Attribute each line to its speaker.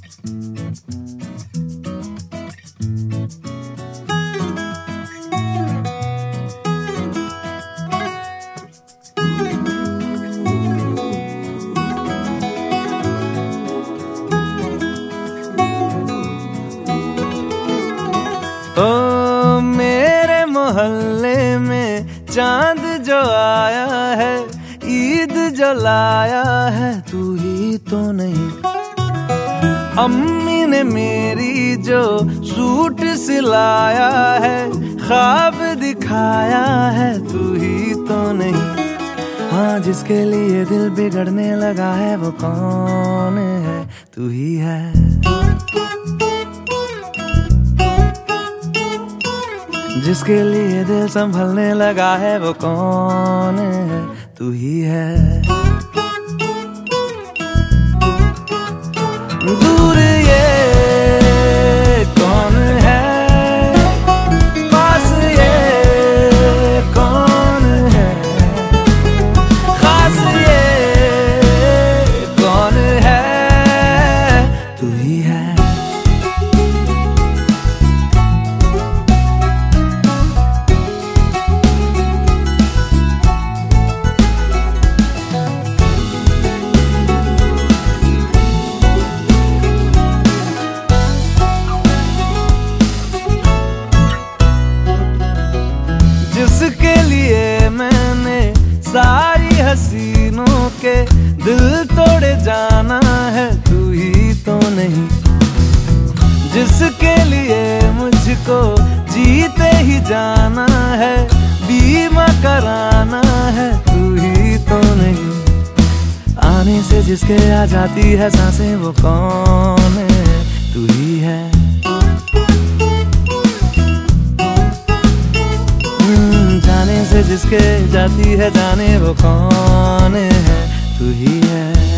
Speaker 1: ओ मेरे मोहल्ले में चांद जो आया है, ईद जो लाया है, तू ही तो नहीं। अम्मी ने मेरी जो सूट सिलाया है, ख्वाब दिखाया है, तू ही तो नहीं। हाँ, जिसके लिए दिल बिगड़ने लगा है वो कौन है? तू ही है। जिसके लिए दिल संभलने लगा है वो कौन है? तू ही है। दूर ये कौन है, पास ये कौन है, खास ये कौन है? तू ही है। जिसके लिए मैंने सारी हसीनों के दिल तोड़े जाना है, तू ही तो नहीं। जिसके लिए मुझको जीते ही जाना है, बीमा कराना है, तू ही तो नहीं। आने से जिसके आ जाती है सांसें वो कौन है? तू ही है। जाने से जिसके जाती है जाने वो कौन है? तू ही है।